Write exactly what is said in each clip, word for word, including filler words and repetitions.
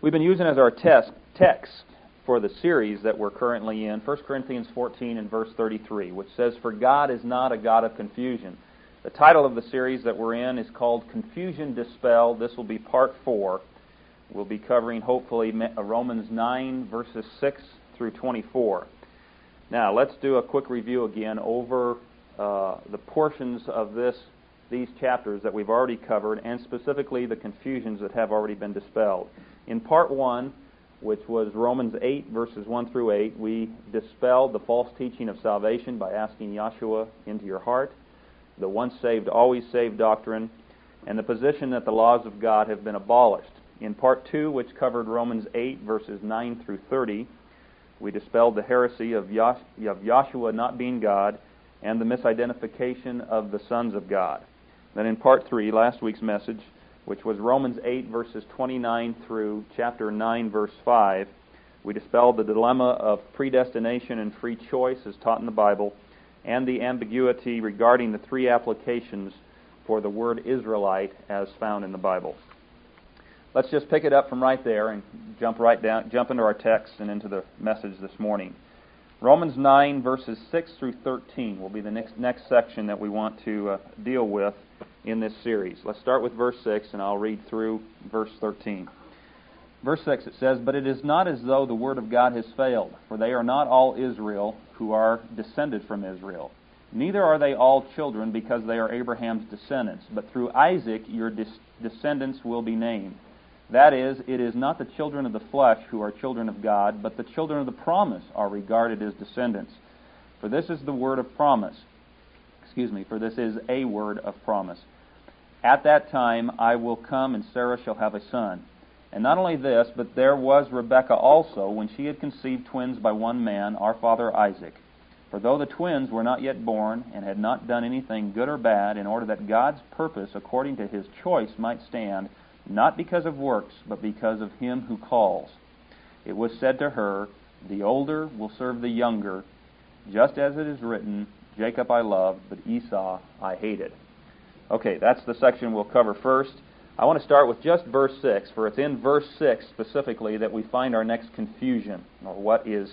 We've been using as our test, text for the series that we're currently in, First Corinthians fourteen and verse thirty-three, which says, "For God is not a God of confusion." The title of the series that we're in is called Confusion Dispelled. This will be part four. We'll be covering, hopefully, Romans nine, verses six through twenty-four. Now, let's do a quick review again over uh, the portions of this these chapters that we've already covered, and specifically the confusions that have already been dispelled. In part one, which was Romans eight, verses one through eight, we dispelled the false teaching of salvation by asking Yahshua into your heart, the once saved, always saved doctrine, and the position that the laws of God have been abolished. In part two, which covered Romans eight, verses nine through thirty, we dispelled the heresy of, Yah- of Yahshua not being God and the misidentification of the sons of God. Then in part three, last week's message, which was Romans eight, verses twenty-nine through chapter nine, verse five, we dispelled the dilemma of predestination and free choice as taught in the Bible, and the ambiguity regarding the three applications for the word Israelite as found in the Bible. Let's just pick it up from right there and jump right down, jump into our text and into the message this morning. Romans nine, verses six through thirteen will be the next next section that we want to uh, deal with in this series. Let's start with verse six, and I'll read through verse thirteen. Verse six, it says, "But it is not as though the word of God has failed, for they are not all Israel who are descended from Israel. Neither are they all children, because they are Abraham's descendants. But through Isaac your des- descendants will be named. That is, it is not the children of the flesh who are children of God, but the children of the promise are regarded as descendants. For this is the word of promise. Excuse me, for this is a word of promise. At that time I will come, and Sarah shall have a son. And not only this, but there was Rebekah also, when she had conceived twins by one man, our father Isaac. For though the twins were not yet born, and had not done anything good or bad, in order that God's purpose according to his choice might stand, not because of works, but because of him who calls. It was said to her, the older will serve the younger, just as it is written, Jacob I loved, but Esau I hated." Okay, that's the section we'll cover first. I want to start with just verse six, for it's in verse six specifically that we find our next confusion, or what is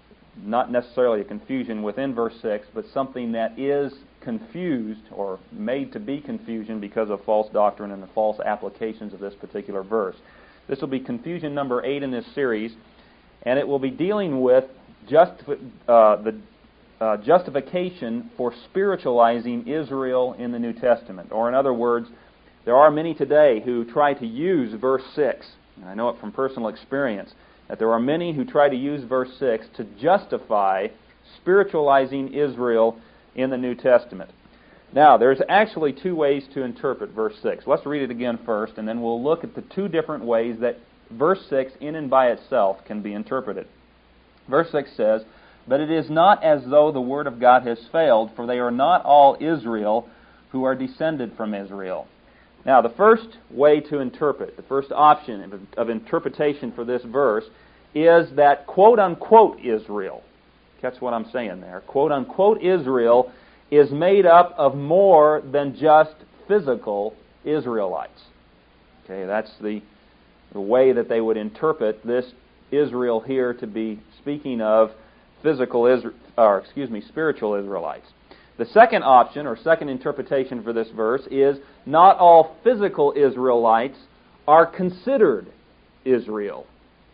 not necessarily a confusion within verse six, but something that is confused or made to be confusion because of false doctrine and the false applications of this particular verse. This will be confusion number eight in this series, and it will be dealing with just uh, the uh, justification for spiritualizing Israel in the New Testament. Or in other words, there are many today who try to use verse six, and I know it from personal experience, that there are many who try to use verse six to justify spiritualizing Israel in the New Testament. Now, there's actually two ways to interpret verse six. Let's read it again first, and then we'll look at the two different ways that verse six in and by itself can be interpreted. Verse six says, "But it is not as though the word of God has failed, for they are not all Israel who are descended from Israel." Now, the first way to interpret, the first option of, of interpretation for this verse is that quote-unquote Israel, catch what I'm saying there, quote-unquote Israel is made up of more than just physical Israelites. Okay, that's the, the way that they would interpret this Israel here to be speaking of physical Israel, or excuse me, spiritual Israelites. The second option, or second interpretation for this verse, is not all physical Israelites are considered Israel.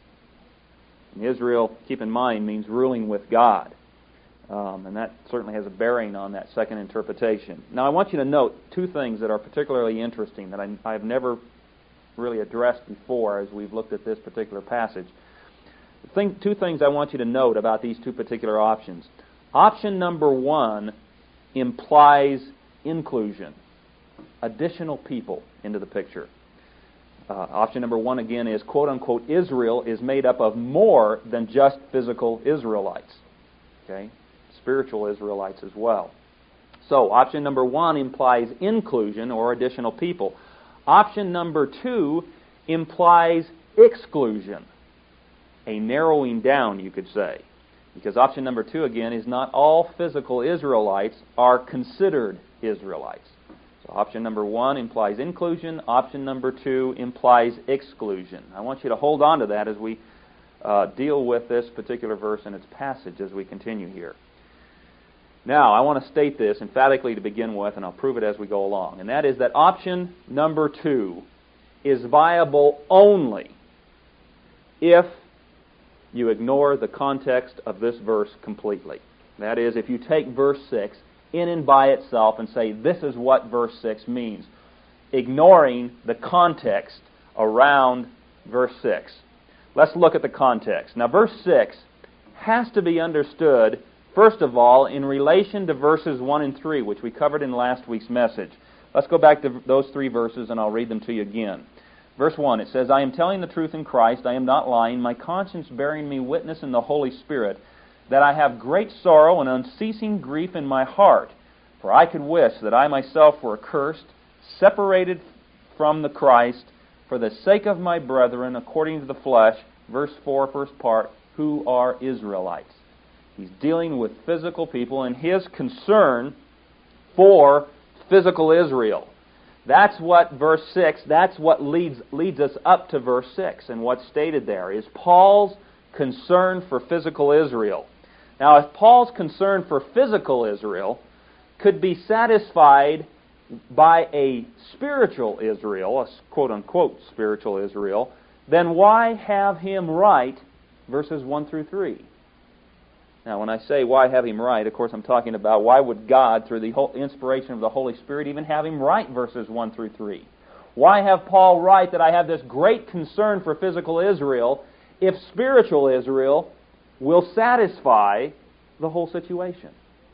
And Israel, keep in mind, means ruling with God. Um, and that certainly has a bearing on that second interpretation. Now, I want you to note two things that are particularly interesting that I, I've never really addressed before as we've looked at this particular passage. The thing, two things I want you to note about these two particular options. Option number one implies inclusion, additional people into the picture. Uh, option number one, again, is quote-unquote Israel is made up of more than just physical Israelites. Okay? Spiritual Israelites as well. So, option number one implies inclusion or additional people. Option number two implies exclusion, a narrowing down, you could say. Because option number two, again, is not all physical Israelites are considered Israelites. So option number one implies inclusion. Option number two implies exclusion. I want you to hold on to that as we uh, deal with this particular verse and its passage as we continue here. Now, I want to state this emphatically to begin with, and I'll prove it as we go along. And that is that option number two is viable only if you ignore the context of this verse completely. That is, if you take verse six in and by itself and say, this is what verse six means, ignoring the context around verse six. Let's look at the context. Now, verse six has to be understood, first of all, in relation to verses one and three, which we covered in last week's message. Let's go back to those three verses, and I'll read them to you again. Verse one, it says, I am telling the truth in Christ, I am not lying, my conscience bearing me witness in the Holy Spirit, that I have great sorrow and unceasing grief in my heart. For I could wish that I myself were accursed, separated from the Christ, for the sake of my brethren, according to the flesh, verse four, first part, who are Israelites. He's dealing with physical people and his concern for physical Israel. That's what verse six, that's what leads leads us up to verse six. And what's stated there is Paul's concern for physical Israel. Now, if Paul's concern for physical Israel could be satisfied by a spiritual Israel, a quote-unquote spiritual Israel, then why have him write verses one through three? Now, when I say why have him write, of course I'm talking about why would God, through the whole inspiration of the Holy Spirit, even have him write verses one through three? Why have Paul write that I have this great concern for physical Israel if spiritual Israel will satisfy the whole situation?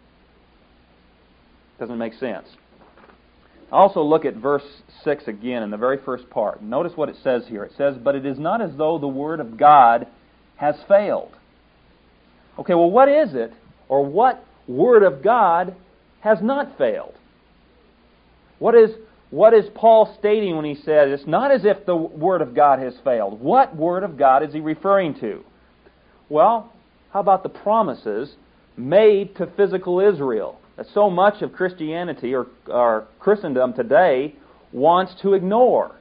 Doesn't make sense. Also look at verse six again in the very first part. Notice what it says here. It says, but it is not as though the word of God has failed. Okay, well, what is it, or what word of God has not failed? What is what is Paul stating when he says it's not as if the word of God has failed? What word of God is he referring to? Well, how about the promises made to physical Israel that so much of Christianity or, or Christendom today wants to ignore?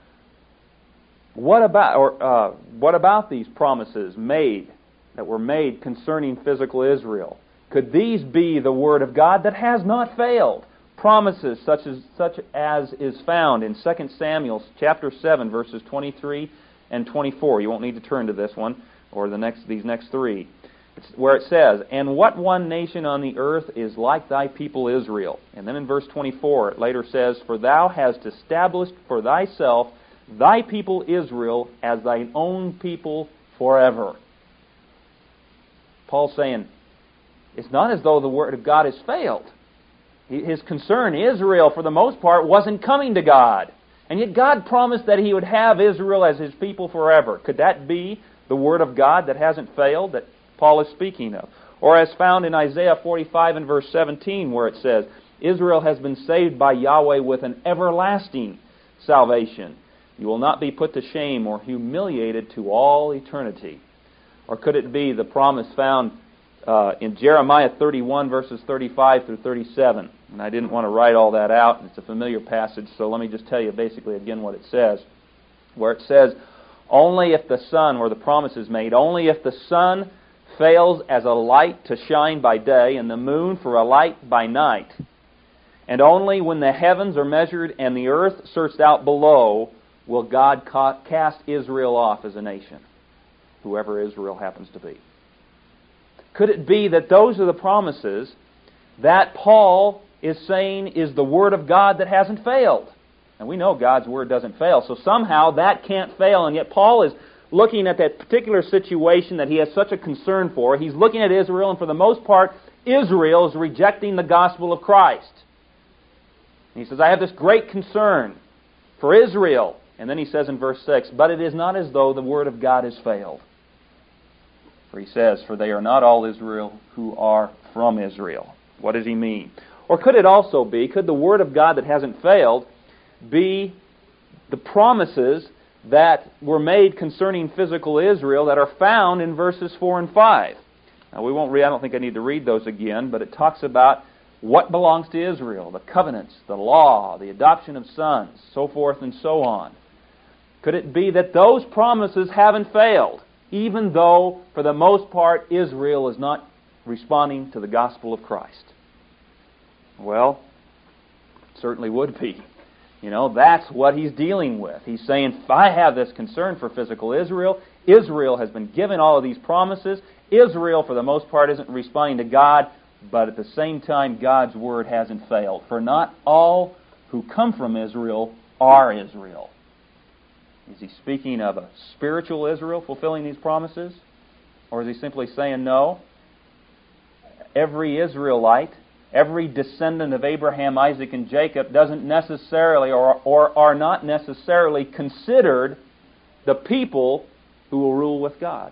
What about or uh, what about these promises made that were made concerning physical Israel? Could these be the word of God that has not failed? Promises such as such as is found in Second Samuel chapter seven, verses twenty-three and twenty-four. You won't need to turn to this one or the next these next three. It's where it says, and what one nation on the earth is like thy people Israel? And then in verse twenty-four it later says, for thou hast established for thyself thy people Israel as thine own people forever. Paul's saying, it's not as though the word of God has failed. His concern, Israel, for the most part, wasn't coming to God. And yet God promised that He would have Israel as His people forever. Could that be the word of God that hasn't failed, that Paul is speaking of? Or as found in Isaiah forty-five and verse seventeen, where it says, Israel has been saved by Yahweh with an everlasting salvation. You will not be put to shame or humiliated to all eternity. Or could it be the promise found uh, in Jeremiah thirty-one, verses thirty-five through thirty-seven? And I didn't want to write all that out. It's a familiar passage, so let me just tell you basically again what it says. Where it says, only if the sun, where the promise is made, only if the sun fails as a light to shine by day and the moon for a light by night, and only when the heavens are measured and the earth searched out below, will God ca- cast Israel off as a nation, whoever Israel happens to be. Could it be that those are the promises that Paul is saying is the Word of God that hasn't failed? And we know God's Word doesn't fail, so somehow that can't fail, and yet Paul is looking at that particular situation that he has such a concern for. He's looking at Israel, and for the most part, Israel is rejecting the gospel of Christ. And he says, I have this great concern for Israel. And then he says in verse six, but it is not as though the word of God has failed. For he says, for they are not all Israel who are from Israel. What does he mean? Or could it also be, could the word of God that hasn't failed be the promises that were made concerning physical Israel that are found in verses four and five? Now we won't read, I don't think I need to read those again, but it talks about what belongs to Israel, the covenants, the law, the adoption of sons, so forth and so on. Could it be that those promises haven't failed, even though, for the most part, Israel is not responding to the gospel of Christ? Well, it certainly would be. You know, that's what he's dealing with. He's saying, if I have this concern for physical Israel, Israel has been given all of these promises. Israel, for the most part, isn't responding to God, but at the same time, God's word hasn't failed. For not all who come from Israel are Israel. Is he speaking of a spiritual Israel fulfilling these promises? Or is he simply saying, no, every Israelite, every descendant of Abraham, Isaac, and Jacob doesn't necessarily or, or are not necessarily considered the people who will rule with God?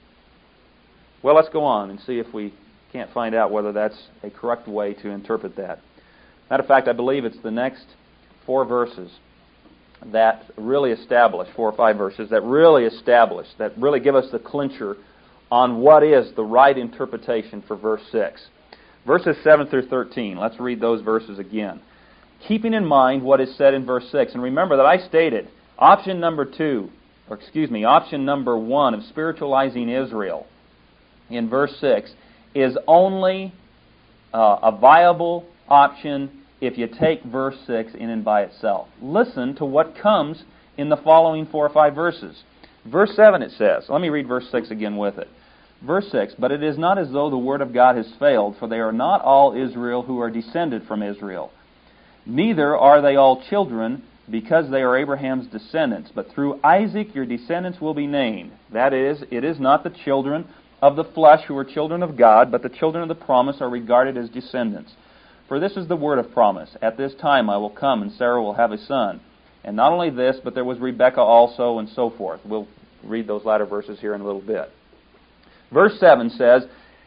Well, let's go on and see if we can't find out whether that's a correct way to interpret that. Matter of fact, I believe it's the next four verses that really establish, four or five verses, that really establish, that really give us the clincher on what is the right interpretation for verse six. Verses seven through thirteen, let's read those verses again. Keeping in mind what is said in verse six, and remember that I stated option number two, or excuse me, option number one of spiritualizing Israel in verse six is only uh, a viable option if you take verse six in and by itself. Listen to what comes in the following four or five verses. Verse seven it says, let me read verse six again with it. Verse six, but it is not as though the word of God has failed, for they are not all Israel who are descended from Israel. Neither are they all children, because they are Abraham's descendants. But through Isaac your descendants will be named. That is, it is not the children of the flesh who are children of God, but the children of the promise are regarded as descendants. For this is the word of promise. At this time I will come, and Sarah will have a son. And not only this, but there was Rebekah also, and so forth. We'll read those latter verses here in a little bit. Verse seven says,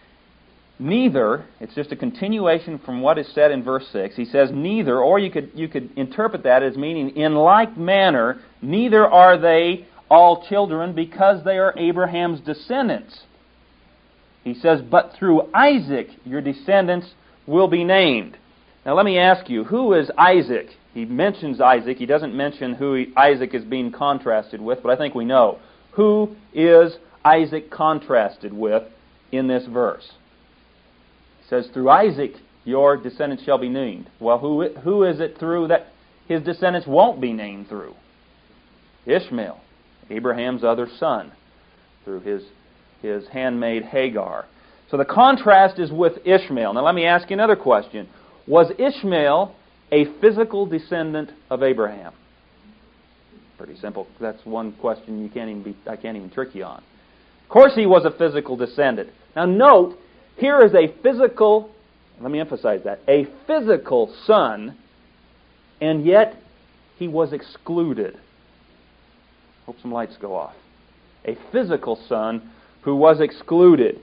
neither, it's just a continuation from what is said in verse six. He says, neither, or you could you could interpret that as meaning, in like manner, neither are they all children, because they are Abraham's descendants. He says, but through Isaac your descendants will be named. Now let me ask you, who is Isaac? He mentions Isaac. He doesn't mention who he, Isaac is being contrasted with, but I think we know. Who is Isaac contrasted with in this verse? It says, through Isaac your descendants shall be named. Well, who who is it through that his descendants won't be named through? Ishmael, Abraham's other son, through his his handmaid Hagar. So the contrast is with Ishmael. Now let me ask you another question. Was Ishmael a physical descendant of Abraham? Pretty simple. That's one question you can't even be, I can't even trick you on. Of course he was a physical descendant. Now note, here is a physical, let me emphasize that, a physical son, and yet he was excluded. Hope some lights go off. A physical son who was excluded.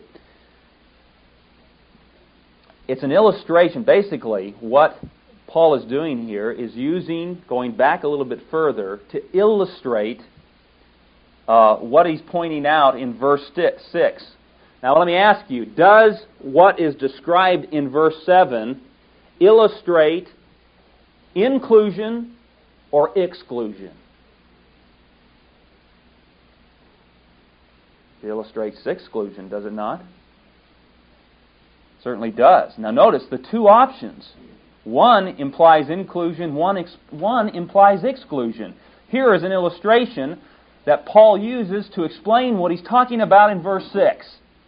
It's an illustration. Basically, what Paul is doing here is using, going back a little bit further, to illustrate uh, what he's pointing out in verse six. Now let me ask you, does what is described in verse seven illustrate inclusion or exclusion? It illustrates exclusion, does it not? Certainly does. Now notice the two options. One implies inclusion, one, ex- one implies exclusion. Here is an illustration that Paul uses to explain what he's talking about in verse six.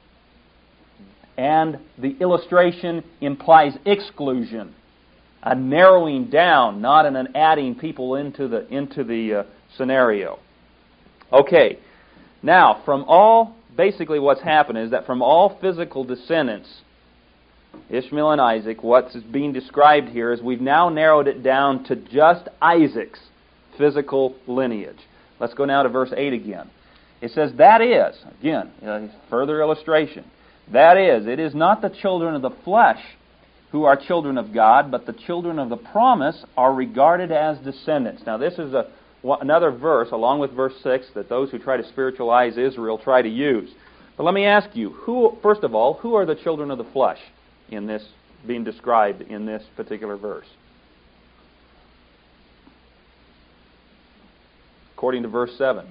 And the illustration implies exclusion, a narrowing down, not an adding people into the, into the uh, scenario. Okay. Now, from all, basically what's happened is that from all physical descendants, Ishmael and Isaac, what's being described here is we've now narrowed it down to just Isaac's physical lineage. Let's go now to verse eight again. It says, that is, again, uh, further illustration, that is, it is not the children of the flesh who are children of God, but the children of the promise are regarded as descendants. Now this is a another verse, along with verse six, that those who try to spiritualize Israel try to use. But let me ask you, who, first of all, who are the children of the flesh in this being described in this particular verse? According to verse seven.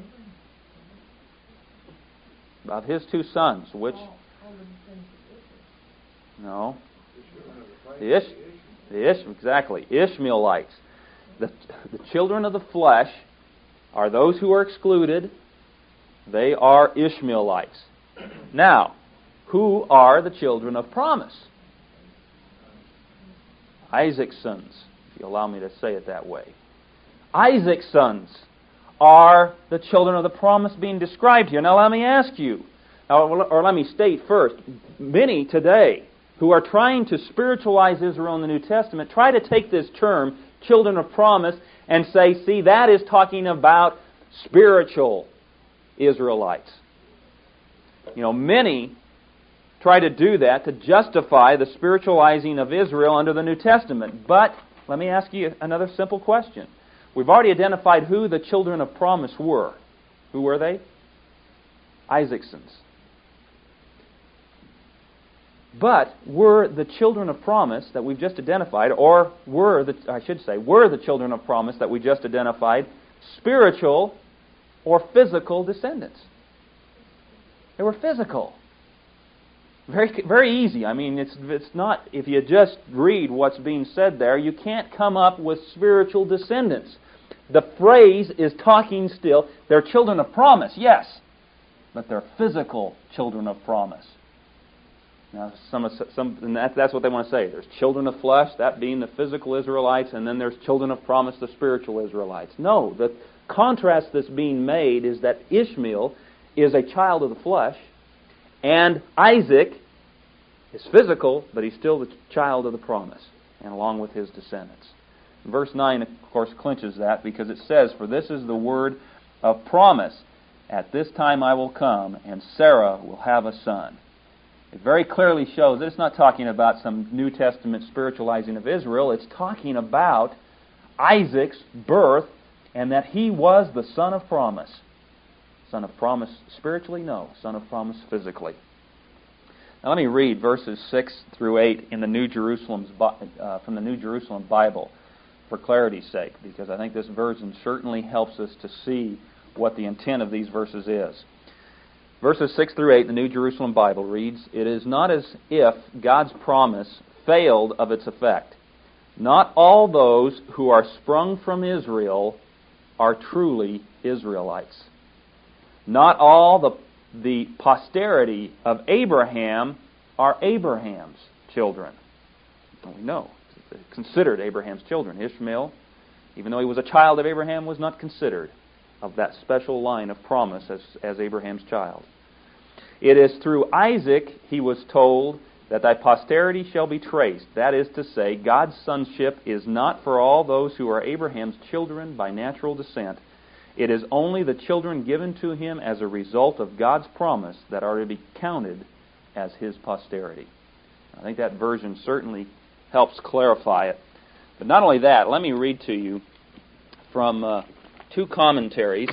About his two sons, which... No. The Ish... The Ish... Exactly. Ishmaelites. The, the children of the flesh are those who are excluded. They are Ishmaelites. Now, who are the children of promise? Isaac's sons, if you allow me to say it that way. Isaac's sons are the children of the promise being described here. Now let me ask you, or let me state first, many today who are trying to spiritualize Israel in the New Testament try to take this term, children of promise, and say, see, that is talking about spiritual Israelites. You know, many try to do that to justify the spiritualizing of Israel under the New Testament. But let me ask you another simple question. We've already identified who the children of promise were. Who were they? Isaac's sons. But were the children of promise that we've just identified, or were the, I should say, were the children of promise that we just identified spiritual or physical descendants? They were physical. Very, very easy. I mean, it's it's not. If you just read what's being said there, you can't come up with spiritual descendants. The phrase is talking still. They're children of promise, yes, but they're physical children of promise. Now, some, some, and that, that's what they want to say. There's children of flesh, that being the physical Israelites, and then there's children of promise, the spiritual Israelites. No, the contrast that's being made is that Ishmael is a child of the flesh, and Isaac is physical, but he's still the child of the promise, and along with his descendants. Verse nine, of course, clinches that, because it says, "For this is the word of promise. At this time I will come, and Sarah will have a son." It very clearly shows that it's not talking about some New Testament spiritualizing of Israel. It's talking about Isaac's birth, and that he was the son of promise. Son of promise spiritually? No. Son of promise physically. Now let me read verses six through eight in the New Jerusalem's uh, from the New Jerusalem Bible for clarity's sake, because I think this version certainly helps us to see what the intent of these verses is. Verses six through eight in the New Jerusalem Bible reads, "It is not as if God's promise failed of its effect. Not all those who are sprung from Israel are truly Israelites. Not all the, the posterity of Abraham are Abraham's children." Well, we know. Considered Abraham's children. Ishmael, even though he was a child of Abraham, was not considered of that special line of promise as, as Abraham's child. "It is through Isaac, he was told, that thy posterity shall be traced. That is to say, God's sonship is not for all those who are Abraham's children by natural descent. It is only the children given to him as a result of God's promise that are to be counted as his posterity." I think that version certainly helps clarify it. But not only that, let me read to you from uh, two commentaries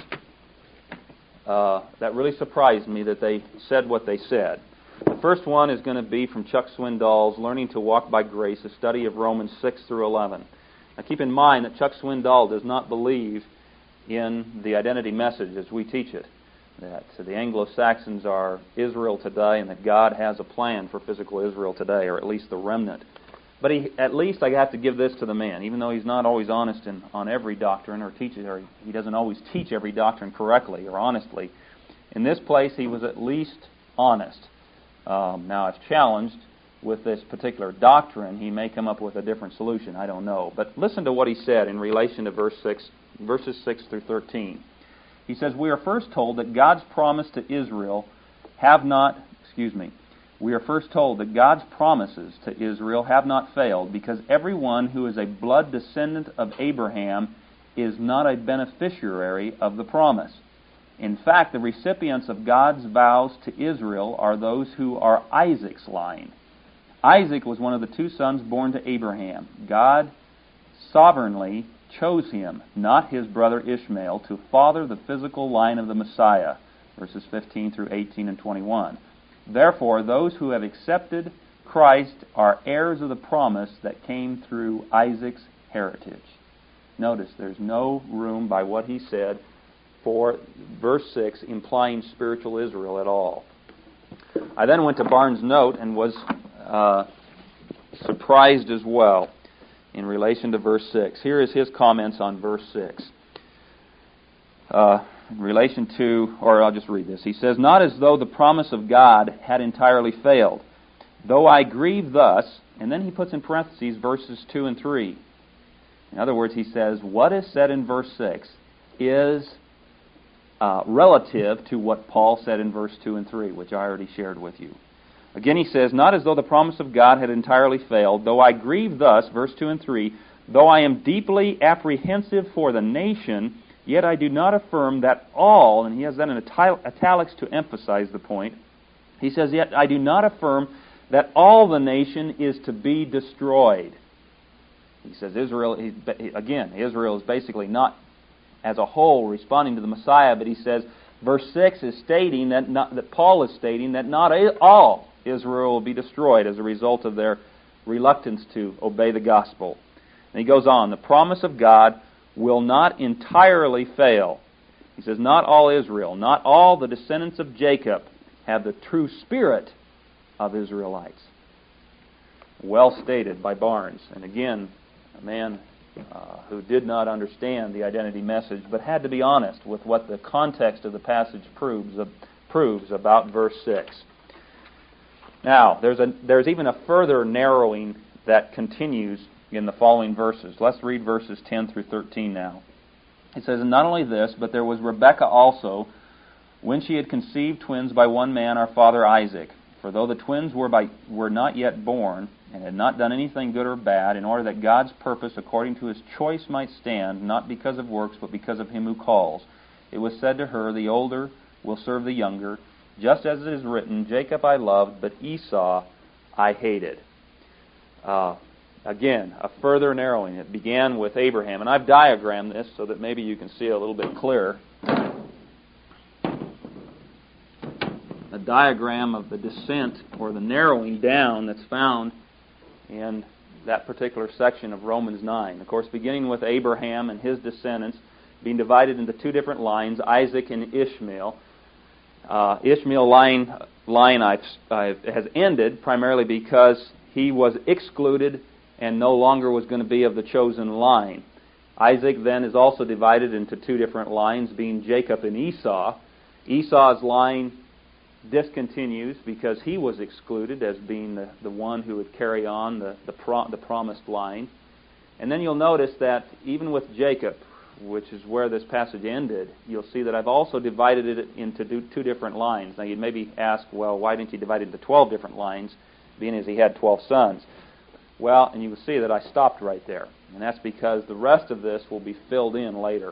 uh, that really surprised me that they said what they said. The first one is going to be from Chuck Swindoll's Learning to Walk by Grace, a study of Romans six through eleven. Now keep in mind that Chuck Swindoll does not believe in the identity message as we teach it, that the Anglo-Saxons are Israel today and that God has a plan for physical Israel today, or at least the remnant. But he, at least I have to give this to the man, even though he's not always honest in, on every doctrine, or teaches, or he doesn't always teach every doctrine correctly or honestly. In this place, he was at least honest. Um, now, if challenged with this particular doctrine, he may come up with a different solution. I don't know. But listen to what he said in relation to verse six, verses six through thirteen. He says, "We are first told that God's promise to Israel have not, excuse me, we are first told that God's promises to Israel have not failed, because everyone who is a blood descendant of Abraham is not a beneficiary of the promise. In fact, the recipients of God's vows to Israel are those who are Isaac's line. Isaac was one of the two sons born to Abraham. God sovereignly chose him, not his brother Ishmael, to father the physical line of the Messiah," verses fifteen through eighteen and twenty-one. "Therefore, those who have accepted Christ are heirs of the promise that came through Isaac's heritage. Notice there's no room by what he said for verse six implying spiritual Israel at all. I then went to Barnes' note and was uh, surprised as well in relation to verse six. Here is his comments on verse six. Uh, in relation to, or I'll just read this. He says, "Not as though the promise of God had entirely failed, though I grieve thus," and then he puts in parentheses verses two and three. In other words, he says, what is said in verse six is uh, relative to what Paul said in verse two and three, which I already shared with you. Again, he says, "Not as though the promise of God had entirely failed, though I grieve thus," verse two and three, "though I am deeply apprehensive for the nation, yet I do not affirm that all," and he has that in ital- italics to emphasize the point. He says, "Yet I do not affirm that all the nation is to be destroyed." He says Israel, he, again, Israel is basically not as a whole responding to the Messiah, but he says verse six is stating that, not, that Paul is stating that not all Israel will be destroyed as a result of their reluctance to obey the gospel. And he goes on, "The promise of God will not entirely fail." He says, not all Israel, not all the descendants of Jacob have the true spirit of Israelites. Well stated by Barnes. And again, a man uh, who did not understand the identity message, but had to be honest with what the context of the passage proves, uh, proves about verse six. Now, there's a there's even a further narrowing that continues in the following verses. Let's read verses ten through thirteen now. It says, "And not only this, but there was Rebekah also, when she had conceived twins by one man, our father Isaac. For though the twins were by were not yet born, and had not done anything good or bad, in order that God's purpose according to His choice might stand, not because of works, but because of Him who calls, it was said to her, the older will serve the younger, just as it is written, Jacob I loved, but Esau I hated." Uh, again, a further narrowing. It began with Abraham, and I've diagrammed this so that maybe you can see it a little bit clearer. A diagram of the descent or the narrowing down that's found in that particular section of Romans nine. Of course, beginning with Abraham and his descendants being divided into two different lines, Isaac and Ishmael. Uh, Ishmael line, line I've, I've, has ended primarily because he was excluded and no longer was going to be of the chosen line. Isaac then is also divided into two different lines, being Jacob and Esau. Esau's line discontinues because he was excluded as being the, the one who would carry on the, the, pro, the promised line. And then you'll notice that even with Jacob, which is where this passage ended, you'll see that I've also divided it into two different lines. Now you'd maybe ask, well, why didn't you divide it into twelve different lines, being as he had twelve sons? Well, and you will see that I stopped right there. And that's because the rest of this will be filled in later.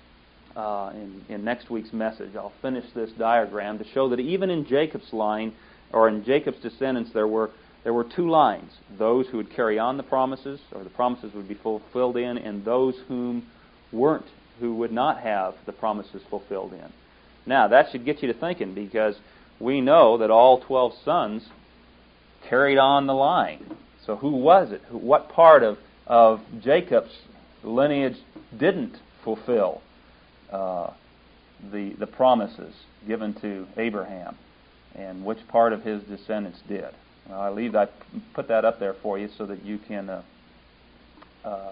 Uh, in, in next week's message, I'll finish this diagram to show that even in Jacob's line, or in Jacob's descendants, there were there were two lines: those who would carry on the promises, or the promises would be fulfilled in, and those whom weren't, who would not have the promises fulfilled in. Now, that should get you to thinking, because we know that all twelve sons carried on the line. So, who was it? Who, what part of of Jacob's lineage didn't fulfill Uh, the the promises given to Abraham, and which part of his descendants did? Well, I leave I put that up there for you so that you can uh, uh,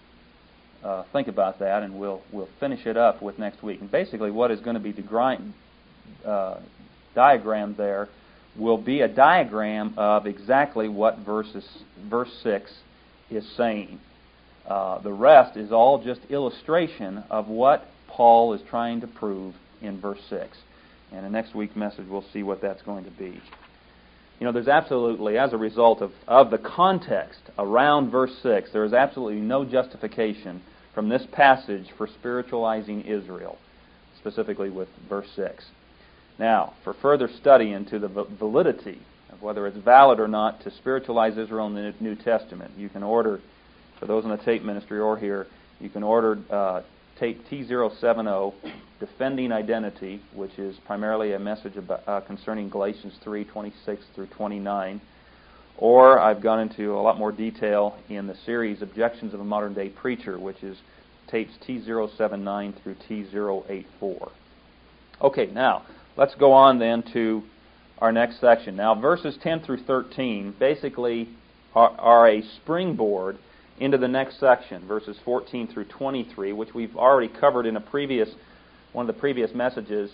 uh, think about that, and we'll we'll finish it up with next week. And basically, what is going to be degri- uh, diagrammed there will be a diagram of exactly what verses verse six is saying. Uh, the rest is all just illustration of what Paul is trying to prove in verse six. And in next week's message, we'll see what that's going to be. You know, there's absolutely, as a result of, of the context around verse six, there is absolutely no justification from this passage for spiritualizing Israel, specifically with verse six. Now, for further study into the validity of whether it's valid or not to spiritualize Israel in the New Testament, you can order, for those in the tape ministry or here, you can order uh, tape T zero seven zero, Defending Identity, which is primarily a message about, uh, concerning Galatians three twenty-six through twenty-nine. or I've gone into a lot more detail in the series Objections of a Modern Day Preacher, which is tapes T zero seven nine through T zero eight four. Okay, now, let's go on then to our next section. Now, verses ten through thirteen basically are, are a springboard into the next section, verses fourteen through twenty-three, which we've already covered in a previous one of the previous messages,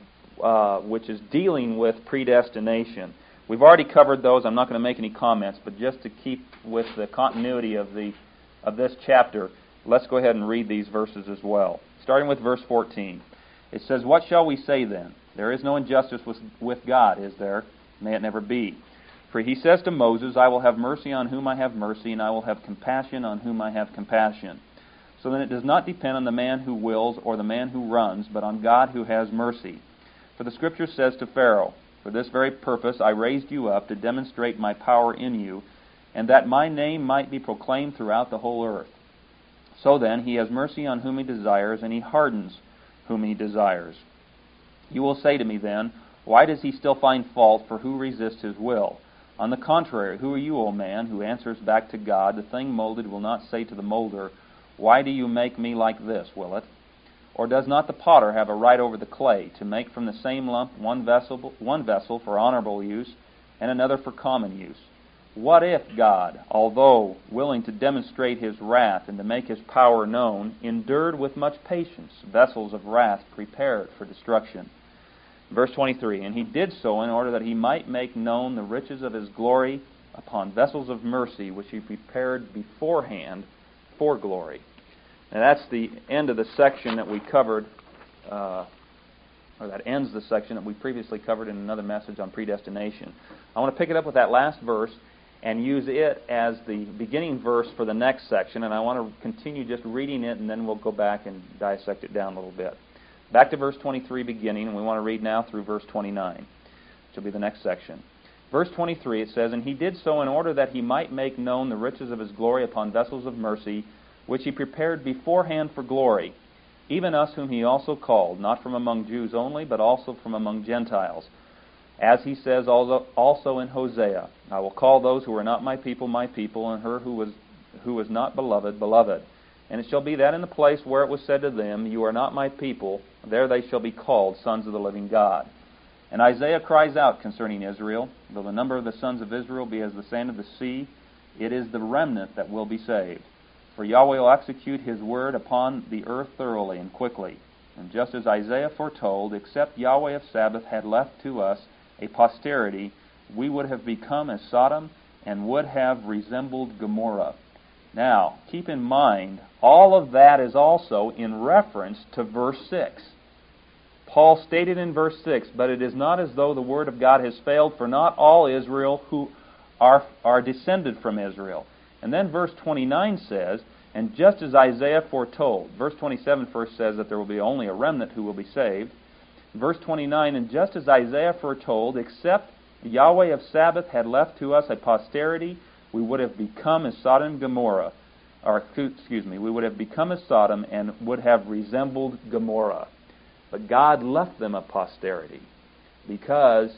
uh, which is dealing with predestination. We've already covered those. I'm not going to make any comments, but just to keep with the continuity of the of this chapter, let's go ahead and read these verses as well. Starting with verse fourteen. It says, "What shall we say then? There is no injustice with, with God, is there? May it never be. For he says to Moses, I will have mercy on whom I have mercy, and I will have compassion on whom I have compassion. So then it does not depend on the man who wills or the man who runs, but on God who has mercy. For the Scripture says to Pharaoh, For this very purpose I raised you up, to demonstrate my power in you, and that my name might be proclaimed throughout the whole earth. So then he has mercy on whom he desires, and he hardens whom he desires. You will say to me then, Why does he still find fault, for who resists his will? On the contrary, who are you, O man, who answers back to God, The thing molded will not say to the molder, Why do you make me like this, will it? Or does not the potter have a right over the clay, to make from the same lump one vessel, one vessel for honorable use, and another for common use? What if God, although willing to demonstrate his wrath and to make his power known, endured with much patience vessels of wrath prepared for destruction?" Verse twenty-three, "And he did so in order that he might make known the riches of his glory upon vessels of mercy, which he prepared beforehand for glory." Now that's the end of the section that we covered, uh, or that ends the section that we previously covered in another message on predestination. I want to pick it up with that last verse and use it as the beginning verse for the next section, and I want to continue just reading it, and then we'll go back and dissect it down a little bit. Back to verse twenty-three beginning, and we want to read now through verse twenty-nine, which will be the next section. Verse twenty-three, it says, "And he did so in order that he might make known the riches of his glory upon vessels of mercy, which he prepared beforehand for glory, even us whom he also called, not from among Jews only, but also from among Gentiles. As he says also in Hosea, I will call those who are not my people, my people, and her who was who was not beloved, beloved. And it shall be that in the place where it was said to them, You are not my people, there they shall be called sons of the living God. And Isaiah cries out concerning Israel, Though the number of the sons of Israel be as the sand of the sea, it is the remnant that will be saved. For Yahweh will execute his word upon the earth thoroughly and quickly. And just as Isaiah foretold, except Yahweh of Sabaoth had left to us a posterity, we would have become as Sodom and would have resembled Gomorrah." Now, keep in mind, all of that is also in reference to verse six. Paul stated in verse six, "But it is not as though the word of God has failed, for not all Israel who are, are descended from Israel." And then verse twenty-nine says, "And just as Isaiah foretold," verse twenty-seven first says that there will be only a remnant who will be saved. Verse twenty-nine, "And just as Isaiah foretold, except Yahweh of Sabaoth had left to us a posterity, we would have become as Sodom and Gomorrah." Or, excuse me, we would have become as Sodom and would have resembled Gomorrah. But God left them a posterity because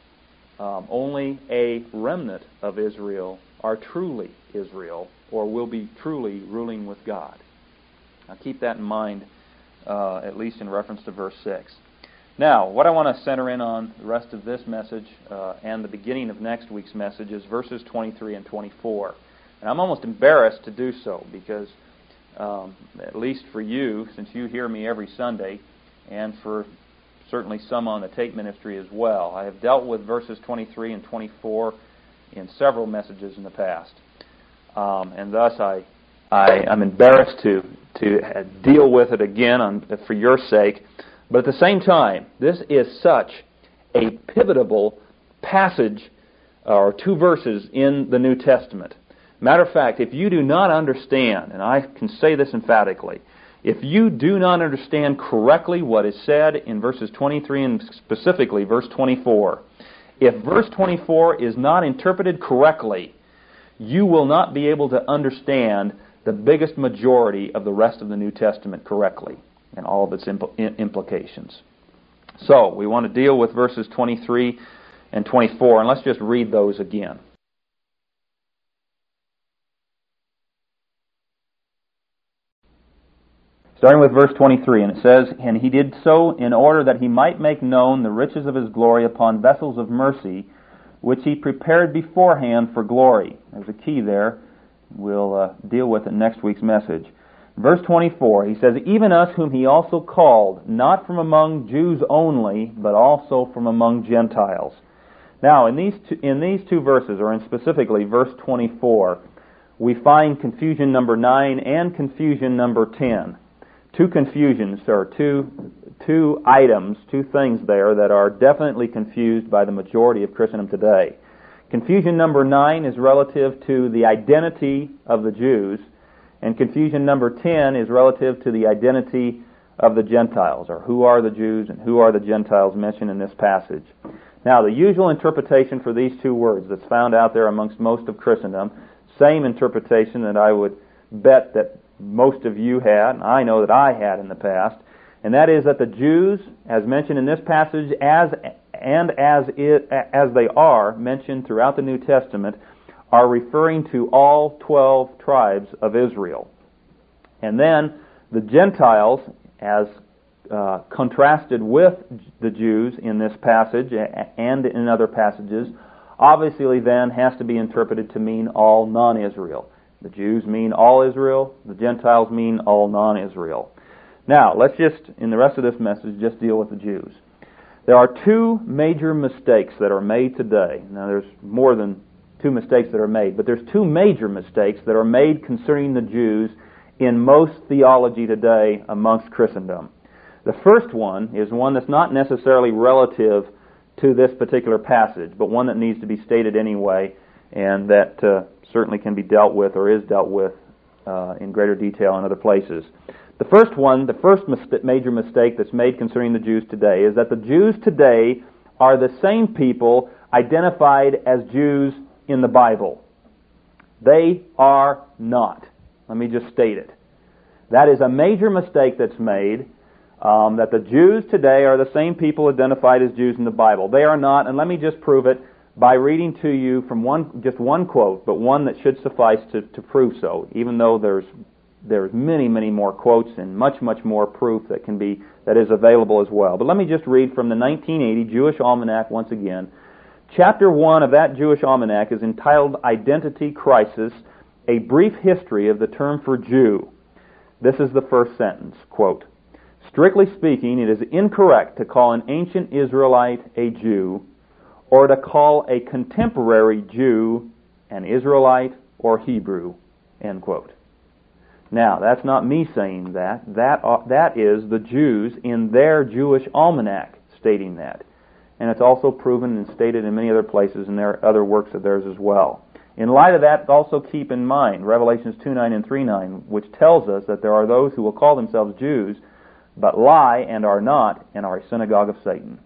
um, only a remnant of Israel are truly Israel, or will be truly ruling with God. Now keep that in mind, uh, at least in reference to verse six. Now, what I want to center in on the rest of this message uh, and the beginning of next week's message is verses twenty-three and twenty-four. And I'm almost embarrassed to do so because, um, at least for you, since you hear me every Sunday, and for certainly some on the tape ministry as well, I have dealt with verses twenty-three and twenty-four in several messages in the past. Um, and thus I, I, I'm embarrassed to, to deal with it again on, for your sake. But at the same time, this is such a pivotal passage, or two verses in the New Testament. Matter of fact, if you do not understand, and I can say this emphatically, if you do not understand correctly what is said in verses twenty-three and specifically verse twenty-four, if verse twenty-four is not interpreted correctly, you will not be able to understand the biggest majority of the rest of the New Testament correctly and all of its impl- implications. So, we want to deal with verses twenty-three and twenty-four, and let's just read those again. starting with verse twenty-three, and it says, "And he did so in order that he might make known the riches of his glory upon vessels of mercy, which he prepared beforehand for glory." There's a key there. We'll uh, deal with it in next week's message. Verse twenty-four, he says, "Even us whom he also called, not from among Jews only, but also from among Gentiles." Now, in these two, in these two verses, or in specifically verse twenty-four, we find confusion number nine and confusion number ten. Two confusions, or two, two items, two things there that are definitely confused by the majority of Christendom today. Confusion number nine is relative to the identity of the Jews, and confusion number ten is relative to the identity of the Gentiles, or who are the Jews and who are the Gentiles mentioned in this passage. Now, the usual interpretation for these two words that's found out there amongst most of Christendom, same interpretation that I would bet that most of you had, and I know that I had in the past, and that is that the Jews, as mentioned in this passage, as and as it as they are mentioned throughout the New Testament, are referring to all twelve tribes of Israel. And then the Gentiles, as uh, contrasted with the Jews in this passage and in other passages, obviously then has to be interpreted to mean all non-Israel. The Jews mean all Israel, the Gentiles mean all non-Israel. Now, let's just, in the rest of this message, just deal with the Jews. There are two major mistakes that are made today. Now, there's more than two mistakes that are made, but there's two major mistakes that are made concerning the Jews in most theology today amongst Christendom. The first one is one that's not necessarily relative to this particular passage, but one that needs to be stated anyway, and that uh, certainly can be dealt with or is dealt with uh, in greater detail in other places. The first one, the first mis- major mistake that's made concerning the Jews today is that the Jews today are the same people identified as Jews in the Bible. They are not. Let me just state it. That is a major mistake that's made, um, that the Jews today are the same people identified as Jews in the Bible. They are not, and let me just prove it by reading to you from one, just one quote, but one that should suffice to, to prove so, even though there's there's many, many more quotes and much, much more proof that can be that is available as well. But let me just read from the nineteen eighty Jewish Almanac once again. Chapter one of that Jewish Almanac is entitled Identity Crisis, a brief history of the term for Jew. This is the first sentence, quote, "Strictly speaking, it is incorrect to call an ancient Israelite a Jew, or to call a contemporary Jew an Israelite or Hebrew," end quote. Now, that's not me saying that. That uh, that is the Jews in their Jewish Almanac stating that. And it's also proven and stated in many other places in their other works of theirs as well. In light of that, also keep in mind Revelations two nine and three nine, which tells us that there are those who will call themselves Jews, but lie and are not, and are a synagogue of Satan.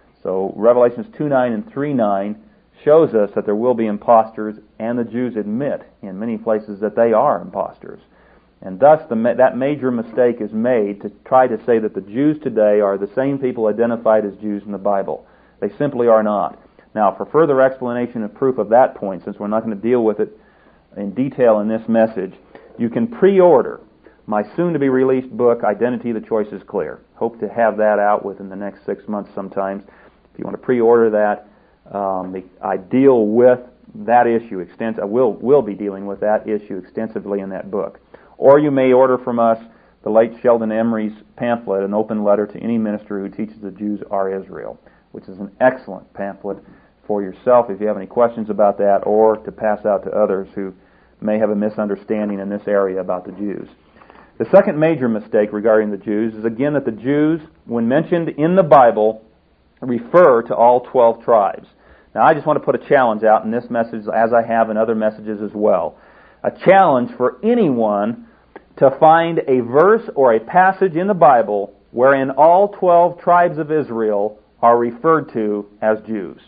So Revelations two nine and three nine shows us that there will be impostors, and the Jews admit in many places that they are impostors. And thus the, that major mistake is made to try to say that the Jews today are the same people identified as Jews in the Bible. They simply are not. Now, for further explanation and proof of that point, since we're not going to deal with it in detail in this message, you can pre-order my soon-to-be-released book, Identity, the Choice is Clear. Hope to have that out within the next six months sometimes. If you want to pre-order that, um, the, I deal with that issue extensively. I will, will be dealing with that issue extensively in that book. Or you may order from us the late Sheldon Emery's pamphlet, An Open Letter to Any Minister Who Teaches the Jews Are Israel, which is an excellent pamphlet for yourself if you have any questions about that, or to pass out to others who may have a misunderstanding in this area about the Jews. The second major mistake regarding the Jews is again that the Jews, when mentioned in the Bible, refer to all twelve tribes. Now I just want to put a challenge out in this message, as I have in other messages as well. A challenge for anyone to find a verse or a passage in the Bible wherein all twelve tribes of Israel are referred to as Jews.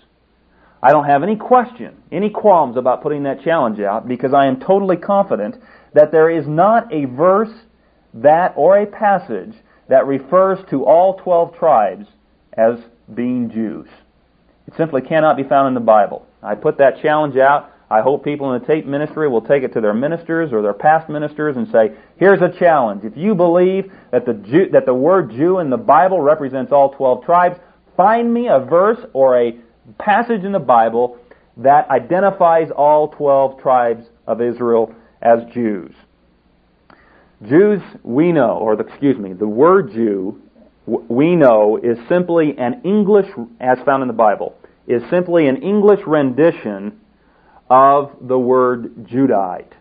I don't have any question, any qualms about putting that challenge out, because I am totally confident that there is not a verse that or a passage that refers to all twelve tribes as being Jews. It simply cannot be found in the Bible. I put that challenge out. I hope people in the tape ministry will take it to their ministers or their past ministers and say, here's a challenge. If you believe that the Jew, that the word Jew in the Bible represents all twelve tribes, find me a verse or a passage in the Bible that identifies all twelve tribes of Israel as Jews. Jews, we know, or the, excuse me, the word Jew, we know, is simply an English, as found in the Bible, is simply an English rendition of the word Judite.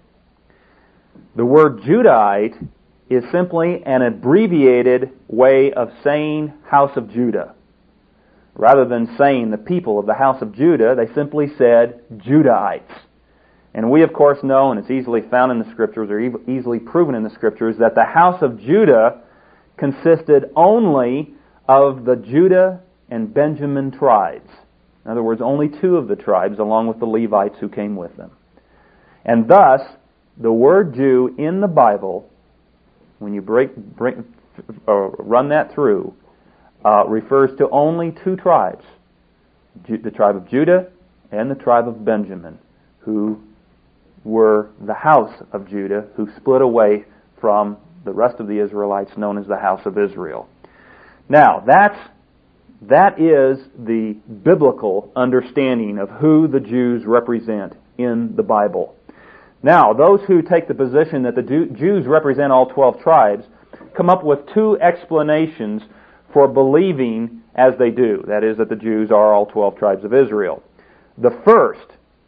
The word Judite is simply an abbreviated way of saying House of Judah. Rather than saying the people of the House of Judah, they simply said Judahites. And we, of course, know, and it's easily found in the Scriptures, or easily proven in the Scriptures, that the House of Judah consisted only of the Judah and Benjamin tribes. In other words, only two of the tribes, along with the Levites who came with them. And thus, the word Jew in the Bible, when you break, break, uh, run that through, uh, refers to only two tribes, Ju- the tribe of Judah and the tribe of Benjamin, who were the house of Judah, who split away from the rest of the Israelites, known as the house of Israel. Now, that's That is the biblical understanding of who the Jews represent in the Bible. Now, those who take the position that the Jews represent all twelve tribes come up with two explanations for believing as they do. That is, that the Jews are all twelve tribes of Israel. The first,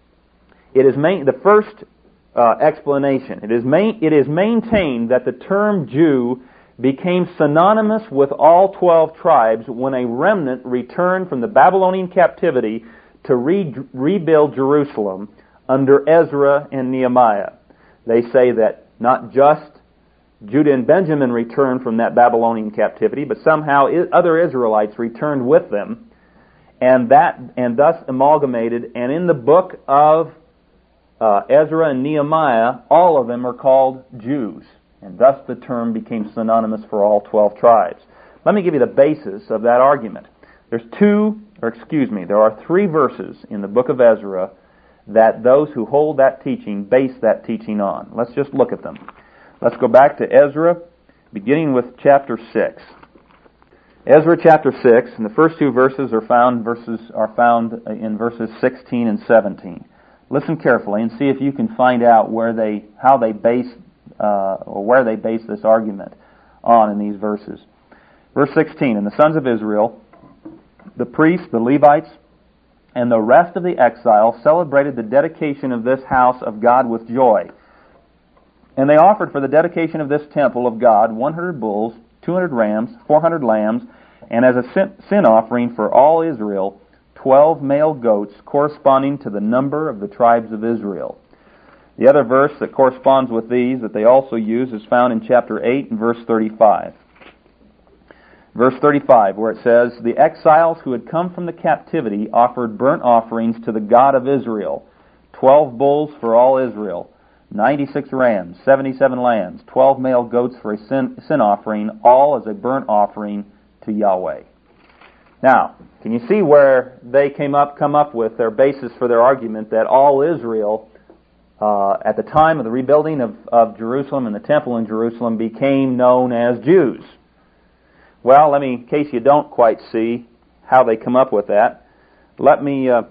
it is main, the first uh, explanation, it is, main, it is maintained that the term Jew became synonymous with all twelve tribes when a remnant returned from the Babylonian captivity to re- rebuild Jerusalem under Ezra and Nehemiah. They say that not just Judah and Benjamin returned from that Babylonian captivity, but somehow other Israelites returned with them, and that and thus amalgamated. And in the book of uh, Ezra and Nehemiah, all of them are called Jews. And thus the term became synonymous for all twelve tribes. Let me give you the basis of that argument. There's two, or excuse me, there are three verses in the book of Ezra that those who hold that teaching base that teaching on. Let's just look at them. Let's go back to Ezra, beginning with chapter six. Ezra chapter six, and the first two verses are found verses are found in verses sixteen and seventeen. Listen carefully and see if you can find out where they how they base Uh, or where they base this argument on in these verses. Verse sixteen, and the sons of Israel, the priests, the Levites, and the rest of the exiles celebrated the dedication of this house of God with joy. And they offered for the dedication of this temple of God one hundred bulls, two hundred rams, four hundred lambs, and as a sin, sin offering for all Israel, twelve male goats corresponding to the number of the tribes of Israel. The other verse that corresponds with these that they also use is found in chapter eight and verse thirty-five. Verse thirty-five, where it says, the exiles who had come from the captivity offered burnt offerings to the God of Israel, twelve bulls for all Israel, ninety-six rams, seventy-seven lambs, twelve male goats for a sin, sin offering, all as a burnt offering to Yahweh. Now, can you see where they came up, come up with their basis for their argument that all Israel Uh, at the time of the rebuilding of, of Jerusalem and the temple in Jerusalem became known as Jews? Well, let me, in case you don't quite see how they come up with that, let me uh,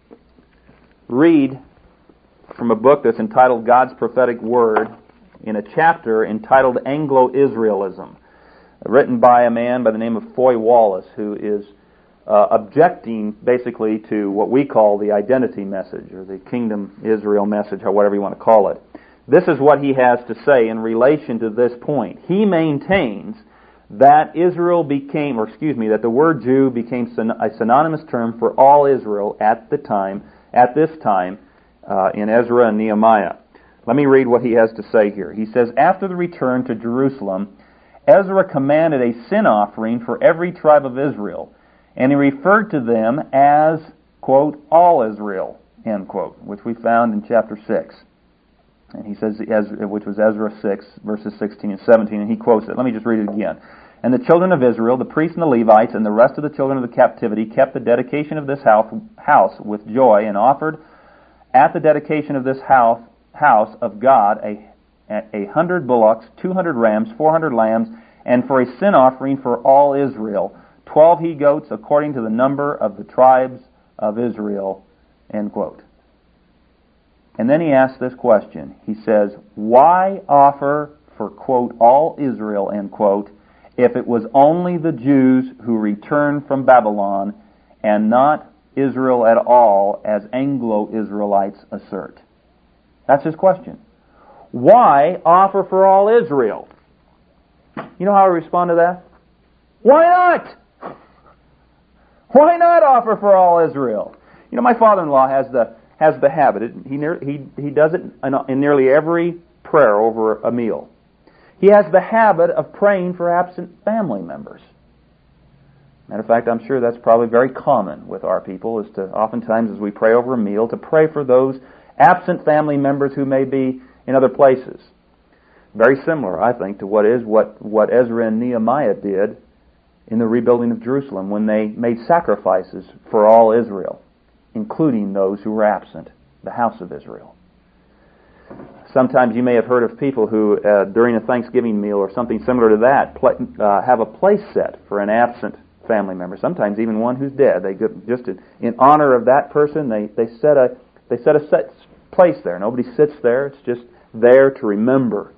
read from a book that's entitled God's Prophetic Word in a chapter entitled Anglo-Israelism, written by a man by the name of Foy Wallace, who is Uh, objecting basically to what we call the identity message, or the kingdom Israel message, or whatever you want to call it. This is what he has to say in relation to this point. He maintains that Israel became, or excuse me, that the word Jew became syn- a synonymous term for all Israel at the time, at this time, uh, in Ezra and Nehemiah. Let me read what he has to say here. He says, after the return to Jerusalem, Ezra commanded a sin offering for every tribe of Israel, and he referred to them as, quote, all Israel, end quote, which we found in chapter six. And he says, which was Ezra six, verses sixteen and seventeen, and he quotes it. Let me just read it again. And the children of Israel, the priests and the Levites, and the rest of the children of the captivity kept the dedication of this house with joy and offered at the dedication of this house, house of God a, a hundred bullocks, two hundred rams, four hundred lambs, and for a sin offering for all Israel, twelve he-goats according to the number of the tribes of Israel." End quote. And then he asks this question. He says, "Why offer for, quote, all Israel," end quote, "if it was only the Jews who returned from Babylon and not Israel at all, as Anglo-Israelites assert?" That's his question. Why offer for all Israel? You know how I respond to that? Why not? Why not offer for all Israel? You know, my father-in-law has the has the habit. It, he he he does it in, in nearly every prayer over a meal. He has the habit of praying for absent family members. Matter of fact, I'm sure that's probably very common with our people, is to oftentimes as we pray over a meal, to pray for those absent family members who may be in other places. Very similar, I think, to what is what, what Ezra and Nehemiah did in the rebuilding of Jerusalem when they made sacrifices for all Israel, including those who were absent, the house of Israel. Sometimes you may have heard of people who, uh, during a Thanksgiving meal or something similar to that, play, uh, have a place set for an absent family member. Sometimes even one who's dead. They get, just in honor of that person, they, they set a they set a set place there. Nobody sits there. It's just there to remember,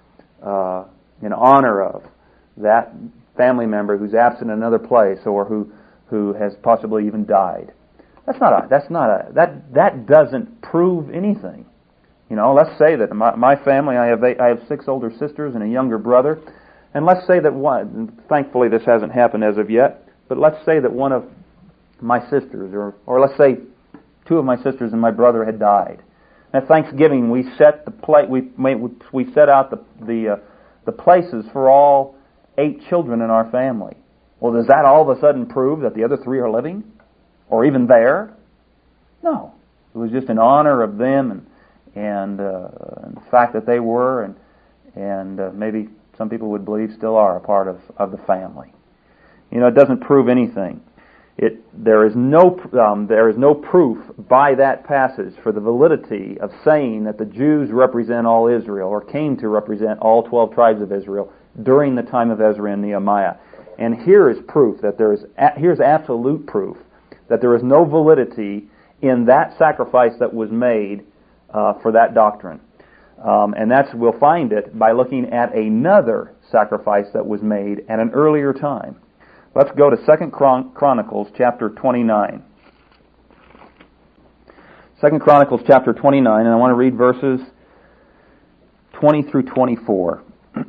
uh, in honor of that family member who's absent in another place or who who has possibly even died. That's not a that's not a that that doesn't prove anything. You know, let's say that my, my family, I have eight, I have six older sisters and a younger brother, and let's say that one, thankfully this hasn't happened as of yet, but let's say that one of my sisters, or or let's say two of my sisters and my brother had died. At Thanksgiving, we set the plate, we made, we set out the the uh, the places for all eight children in our family. Well, does that all of a sudden prove that the other three are living, or even there? No, it was just in honor of them and. And, uh, and the fact that they were, and and uh, maybe some people would believe still are, a part of, of the family. You know, it doesn't prove anything. It there is no um, there is no proof by that passage for the validity of saying that the Jews represent all Israel, or came to represent all twelve tribes of Israel during the time of Ezra and Nehemiah. And here is proof that there is here's absolute proof that there is no validity in that sacrifice that was made. Uh, for that doctrine. Um, and that's we'll find it by looking at another sacrifice that was made at an earlier time. Let's go to Second Chron- Chronicles chapter twenty-nine. Second Chronicles chapter twenty-nine, and I want to read verses twenty through twenty-four.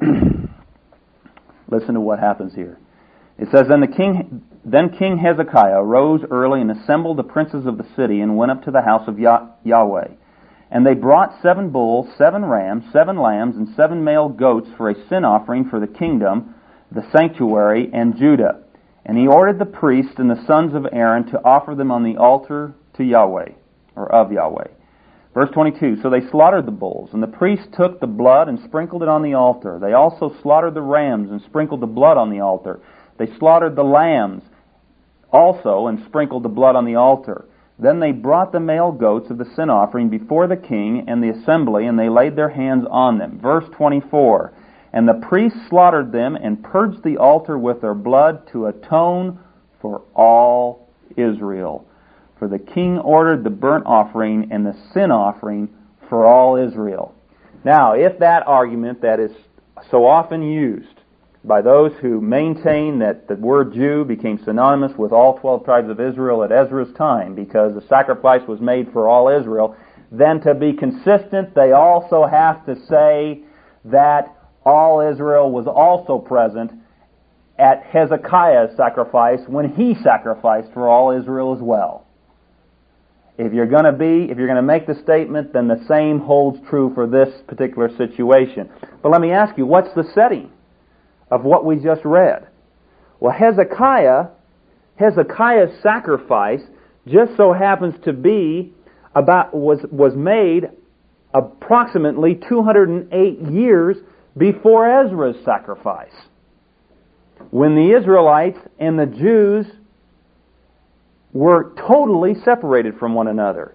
Listen to what happens here. It says, Then the king, then King Hezekiah rose early and assembled the princes of the city and went up to the house of Yah- Yahweh. And they brought seven bulls, seven rams, seven lambs, and seven male goats for a sin offering for the kingdom, the sanctuary, and Judah. And he ordered the priests and the sons of Aaron to offer them on the altar to Yahweh, or of Yahweh. Verse twenty-two, So they slaughtered the bulls, and the priests took the blood and sprinkled it on the altar. They also slaughtered the rams and sprinkled the blood on the altar. They slaughtered the lambs also and sprinkled the blood on the altar. Then they brought the male goats of the sin offering before the king and the assembly, and they laid their hands on them. Verse twenty-four, And the priests slaughtered them and purged the altar with their blood to atone for all Israel. For the king ordered the burnt offering and the sin offering for all Israel. Now, if that argument that is so often used by those who maintain that the word Jew became synonymous with all twelve tribes of Israel at Ezra's time because the sacrifice was made for all Israel, then to be consistent, they also have to say that all Israel was also present at Hezekiah's sacrifice when he sacrificed for all Israel as well. If you're going to be, if you're going to make the statement, then the same holds true for this particular situation. But let me ask you, what's the setting of what we just read? Well, Hezekiah, Hezekiah's sacrifice just so happens to be about was was made approximately two hundred eight years before Ezra's sacrifice, when the Israelites and the Jews were totally separated from one another.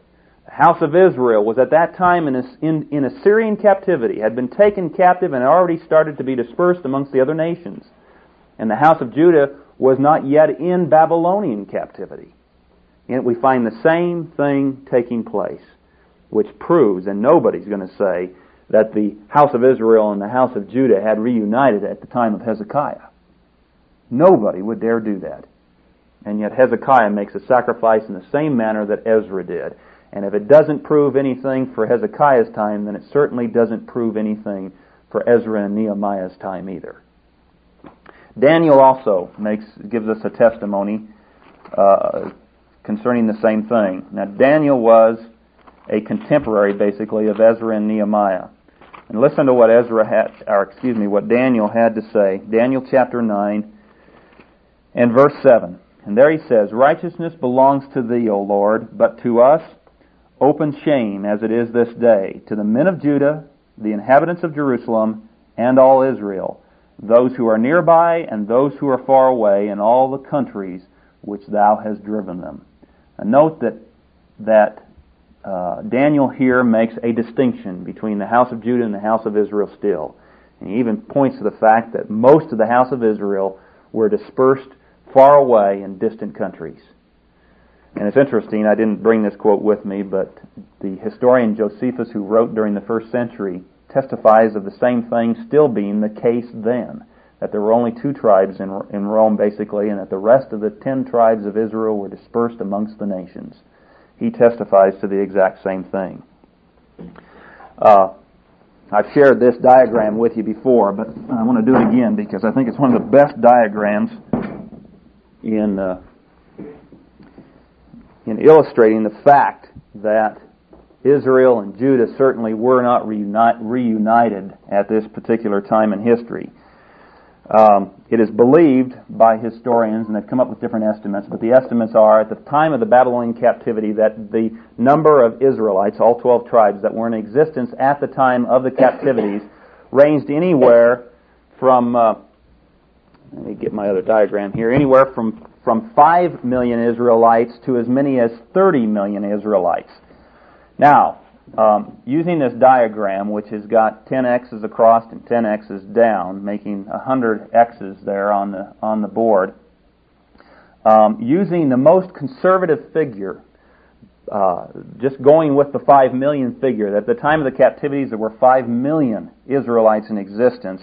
The house of Israel was at that time in, in, in Assyrian captivity, had been taken captive and already started to be dispersed amongst the other nations. And the house of Judah was not yet in Babylonian captivity. And we find the same thing taking place, which proves, and nobody's going to say, that the house of Israel and the house of Judah had reunited at the time of Hezekiah. Nobody would dare do that. And yet Hezekiah makes a sacrifice in the same manner that Ezra did. And if it doesn't prove anything for Hezekiah's time, then it certainly doesn't prove anything for Ezra and Nehemiah's time either. Daniel also makes gives us a testimony uh, concerning the same thing. Now, Daniel was a contemporary, basically, of Ezra and Nehemiah. And listen to what Ezra had, or excuse me, what Daniel had to say. Daniel chapter nine and verse seven. And there he says, "Righteousness belongs to thee, O Lord, but to us open shame as it is this day, to the men of Judah, the inhabitants of Jerusalem, and all Israel, those who are nearby and those who are far away, in all the countries which thou hast driven them." And note that that uh, Daniel here makes a distinction between the house of Judah and the house of Israel still. And he even points to the fact that most of the house of Israel were dispersed far away in distant countries. And it's interesting, I didn't bring this quote with me, but the historian Josephus, who wrote during the first century, testifies of the same thing still being the case then, that there were only two tribes in, in Rome, basically, and that the rest of the ten tribes of Israel were dispersed amongst the nations. He testifies to the exact same thing. Uh, I've shared this diagram with you before, but I want to do it again because I think it's one of the best diagrams in uh, in illustrating the fact that Israel and Judah certainly were not reuni- reunited at this particular time in history. Um, it is believed by historians, and they've come up with different estimates, but the estimates are at the time of the Babylonian captivity that the number of Israelites, all twelve tribes that were in existence at the time of the captivities, ranged anywhere from, uh, let me get my other diagram here, anywhere from, from five million Israelites to as many as thirty million Israelites. Now, um, using this diagram, which has got ten x's across and ten x's down, making one hundred x's there on the on the board, um, using the most conservative figure, uh, just going with the five million figure, that at the time of the captivities there were five million Israelites in existence.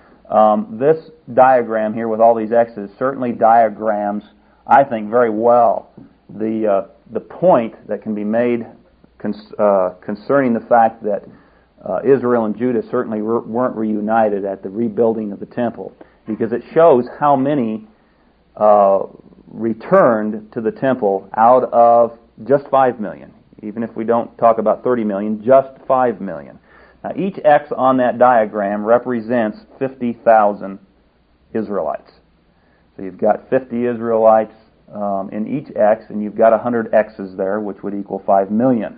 Um, this diagram here with all these x's certainly diagrams, I think, very well the uh, the point that can be made Cons- uh, concerning the fact that uh, Israel and Judah certainly re- weren't reunited at the rebuilding of the temple, because it shows how many uh, returned to the temple out of just five million. Even if we don't talk about thirty million, just five million. Now, each X on that diagram represents fifty thousand Israelites. So you've got fifty Israelites um, in each X, and you've got one hundred X's there, which would equal five million.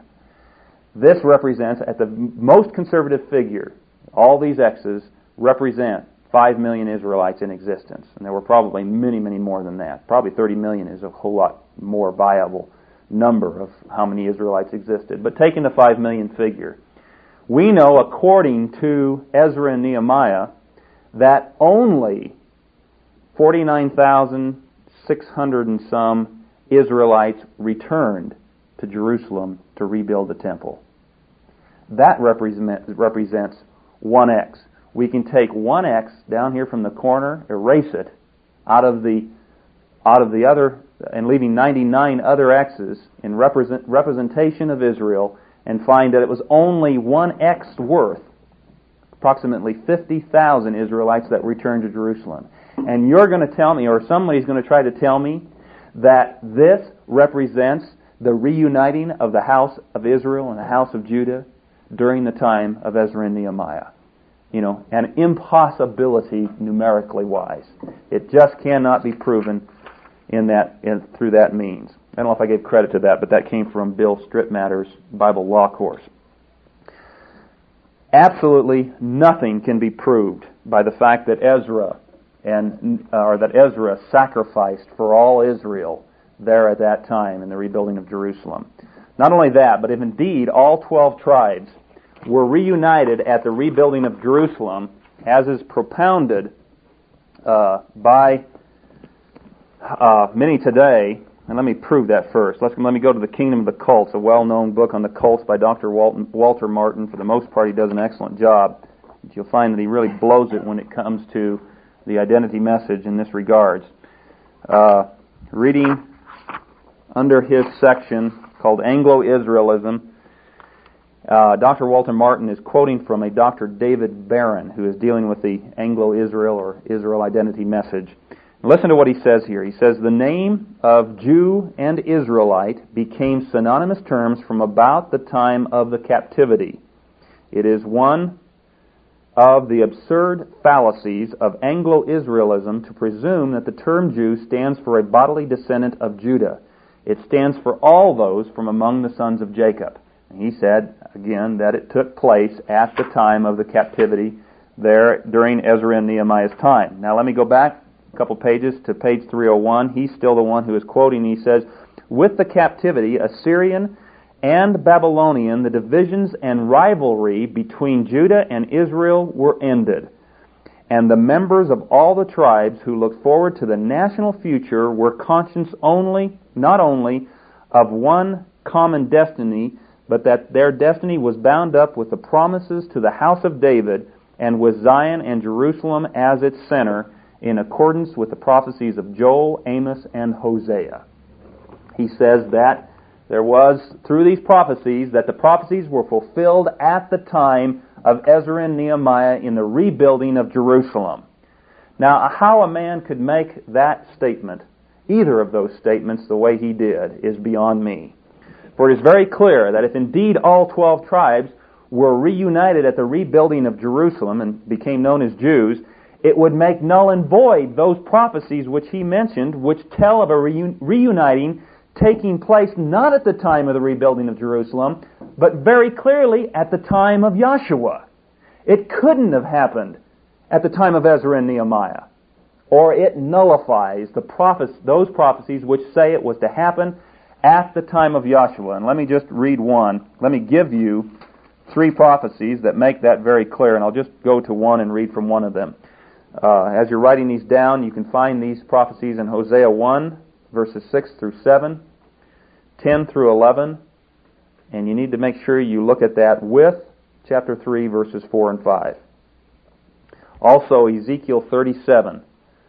This represents, at the most conservative figure, all these X's represent five million Israelites in existence. And there were probably many, many more than that. Probably thirty million is a whole lot more viable number of how many Israelites existed. But taking the five million figure, we know, according to Ezra and Nehemiah, that only forty-nine thousand six hundred and some Israelites returned to Jerusalem to rebuild the temple. That represent, represents one X. We can take one X down here from the corner, erase it out of the out of the other, and leaving ninety-nine other X's in represent, representation of Israel, and find that it was only one X worth, approximately fifty thousand Israelites that returned to Jerusalem. And you're going to tell me, or somebody's going to try to tell me, that this represents the reuniting of the house of Israel and the house of Judah during the time of Ezra and Nehemiah. You know, an impossibility numerically wise. It just cannot be proven in that in, through that means. I don't know if I gave credit to that, but that came from Bill Stripmatter's Bible Law course. Absolutely nothing can be proved by the fact that Ezra and or that Ezra sacrificed for all Israel there at that time in the rebuilding of Jerusalem. Not only that, but if indeed all twelve tribes were reunited at the rebuilding of Jerusalem, as is propounded uh, by uh, many today, and let me prove that first. Let's, let me go to The Kingdom of the Cults, a well-known book on the cults by Doctor Walton, Walter Martin. For the most part, he does an excellent job. But you'll find that he really blows it when it comes to the identity message in this regards. Uh, reading under his section called Anglo-Israelism, uh, Doctor Walter Martin is quoting from a Doctor David Barron, who is dealing with the Anglo-Israel or Israel identity message. Listen to what he says here. He says, the name of Jew and Israelite became synonymous terms from about the time of the captivity. It is one of the absurd fallacies of Anglo-Israelism to presume that the term Jew stands for a bodily descendant of Judah. It stands for all those from among the sons of Jacob. And he said, again, that it took place at the time of the captivity there during Ezra and Nehemiah's time. Now let me go back a couple pages to page three oh one. He's still the one who is quoting. He says, with the captivity, Assyrian and Babylonian, the divisions and rivalry between Judah and Israel were ended. And the members of all the tribes who looked forward to the national future were conscious only, not only of one common destiny, but that their destiny was bound up with the promises to the house of David and with Zion and Jerusalem as its center, in accordance with the prophecies of Joel, Amos, and Hosea. He says that there was, through these prophecies, that the prophecies were fulfilled at the time of Ezra and Nehemiah in the rebuilding of Jerusalem. Now, how a man could make that statement, either of those statements, the way he did, is beyond me. For it is very clear that if indeed all twelve tribes were reunited at the rebuilding of Jerusalem and became known as Jews, it would make null and void those prophecies which he mentioned, which tell of a reun- reuniting taking place not at the time of the rebuilding of Jerusalem, but very clearly at the time of Joshua. It couldn't have happened at the time of Ezra and Nehemiah, or it nullifies the prophes- those prophecies which say it was to happen at the time of Joshua. And let me just read one. Let me give you three prophecies that make that very clear, and I'll just go to one and read from one of them. Uh, as you're writing these down, you can find these prophecies in Hosea one, verses six through seven, ten through eleven, and you need to make sure you look at that with chapter three, verses four and five. Also, Ezekiel thirty-seven,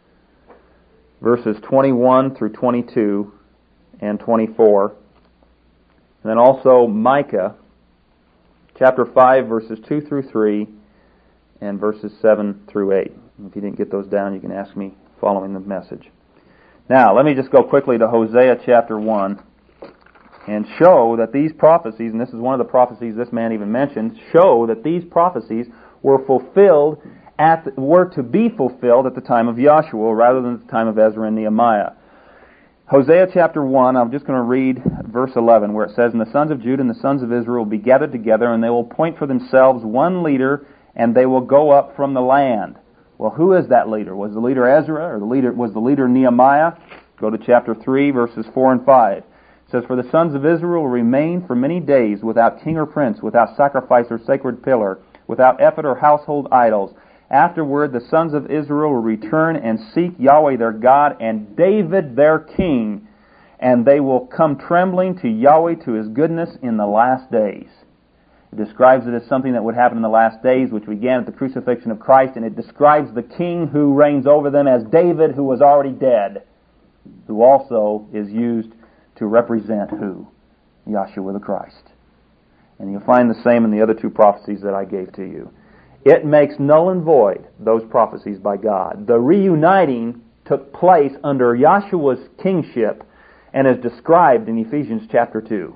verses twenty-one through twenty-two and twenty-four. And then also Micah, chapter five, verses two through three, and verses seven through eight. If you didn't get those down, you can ask me following the message. Now, let me just go quickly to Hosea chapter one and show that these prophecies, and this is one of the prophecies this man even mentioned, show that these prophecies were fulfilled at the, were to be fulfilled at the time of Joshua rather than at the time of Ezra and Nehemiah. Hosea chapter one, I'm just going to read verse eleven, where it says, "And the sons of Judah and the sons of Israel will be gathered together, and they will appoint for themselves one leader, and they will go up from the land." Well, who is that leader? Was the leader Ezra, or the leader was the leader Nehemiah? Go to chapter three, verses four and five. It says, "For the sons of Israel will remain for many days without king or prince, without sacrifice or sacred pillar, without ephod or household idols. Afterward, the sons of Israel will return and seek Yahweh their God and David their king, and they will come trembling to Yahweh to His goodness in the last days." It describes it as something that would happen in the last days, which began at the crucifixion of Christ, and it describes the king who reigns over them as David, who was already dead, who also is used to represent who? Yahshua the Christ. And you'll find the same in the other two prophecies that I gave to you. It makes null and void those prophecies by God. The reuniting took place under Yahshua's kingship and is described in Ephesians chapter two.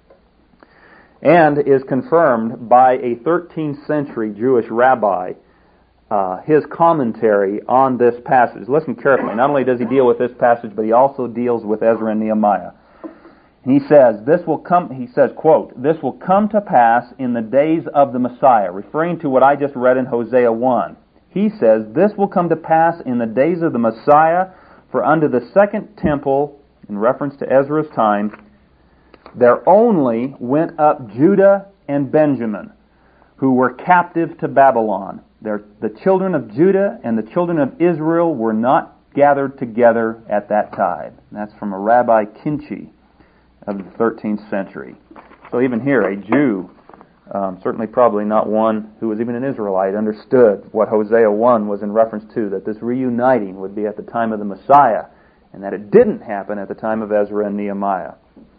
And is confirmed by a thirteenth century Jewish rabbi, uh, his commentary on this passage. Listen carefully. Not only does he deal with this passage, but he also deals with Ezra and Nehemiah. He says, this will come, he says, quote, "This will come to pass in the days of the Messiah," referring to what I just read in Hosea one. He says, "This will come to pass in the days of the Messiah, for unto the second temple," in reference to Ezra's time, there only went up Judah and Benjamin, who were captive to Babylon. There, the children of Judah and the children of Israel were not gathered together at that time. And that's from a Rabbi Kinchi of the thirteenth century. So even here, a Jew, um, certainly probably not one who was even an Israelite, understood what Hosea one was in reference to, that this reuniting would be at the time of the Messiah, and that it didn't happen at the time of Ezra and Nehemiah.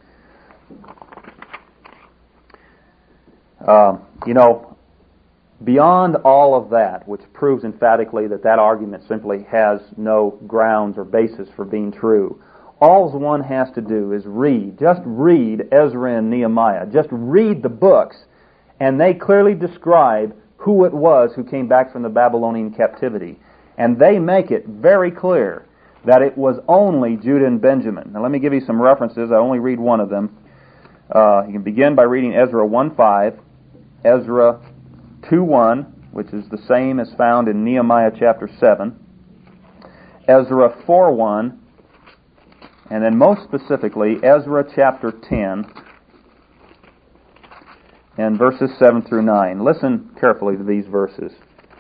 Um, you know, beyond all of that, which proves emphatically that that argument simply has no grounds or basis for being true, all one has to do is read, just read Ezra and Nehemiah, just read the books, and they clearly describe who it was who came back from the Babylonian captivity. And they make it very clear that it was only Judah and Benjamin. Now let me give you some references. I only read one of them. Uh, you can begin by reading Ezra one five, Ezra two one, which is the same as found in Nehemiah chapter seven, Ezra four one, and then most specifically Ezra chapter ten, and verses seven through nine. Listen carefully to these verses.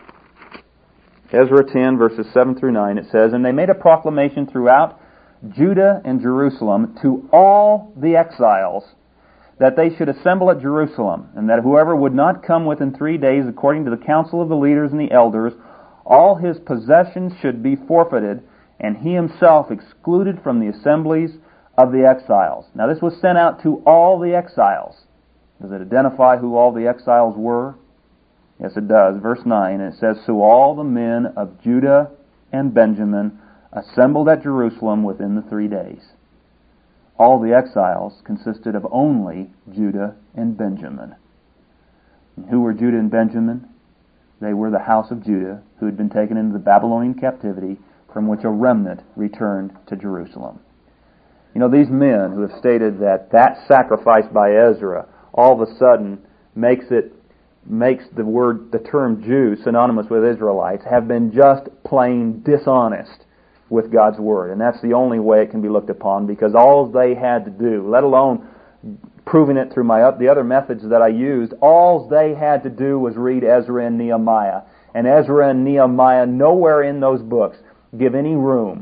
Ezra ten, verses seven through nine, it says, "And they made a proclamation throughout Judah and Jerusalem to all the exiles that they should assemble at Jerusalem, and that whoever would not come within three days according to the counsel of the leaders and the elders, all his possessions should be forfeited, and he himself excluded from the assemblies of the exiles." Now this was sent out to all the exiles. Does it identify who all the exiles were? Yes, it does. Verse nine, it says, "So all the men of Judah and Benjamin assembled at Jerusalem within the three days." All the exiles consisted of only Judah and Benjamin. And who were Judah and Benjamin? They were the house of Judah, who had been taken into the Babylonian captivity, from which a remnant returned to Jerusalem. You know, these men who have stated that that sacrifice by Ezra all of a sudden makes it makes the word, the term Jew synonymous with Israelites, have been just plain dishonest with God's Word. And that's the only way it can be looked upon, because all they had to do, let alone proving it through my the other methods that I used, all they had to do was read Ezra and Nehemiah. And Ezra and Nehemiah, nowhere in those books, give any room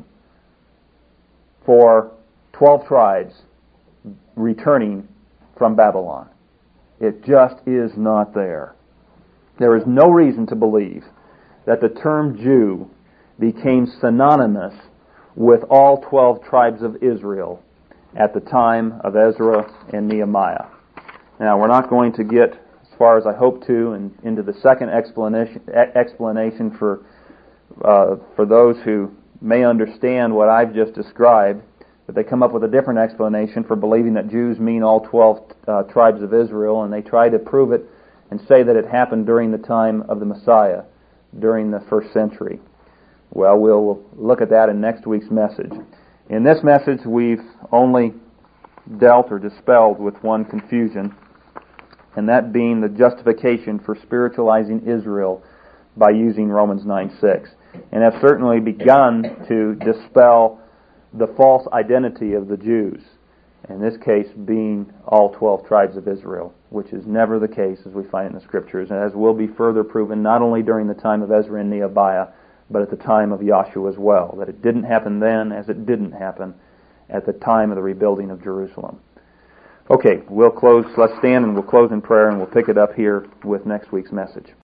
for twelve tribes returning from Babylon. It just is not there. There is no reason to believe that the term Jew became synonymous with all twelve tribes of Israel at the time of Ezra and Nehemiah. Now, we're not going to get as far as I hope to and into the second explanation explanation for uh, for those who may understand what I've just described, but they come up with a different explanation for believing that Jews mean all twelve uh, tribes of Israel, and they try to prove it and say that it happened during the time of the Messiah, during the first century. Well, we'll look at that in next week's message. In this message, we've only dealt or dispelled with one confusion, and that being the justification for spiritualizing Israel by using Romans nine six, and have certainly begun to dispel the false identity of the Jews, in this case being all twelve tribes of Israel, which is never the case as we find in the Scriptures, and as will be further proven not only during the time of Ezra and Nehemiah, but at the time of Joshua as well, that it didn't happen then as it didn't happen at the time of the rebuilding of Jerusalem. Okay, we'll close, let's stand and we'll close in prayer, and we'll pick it up here with next week's message.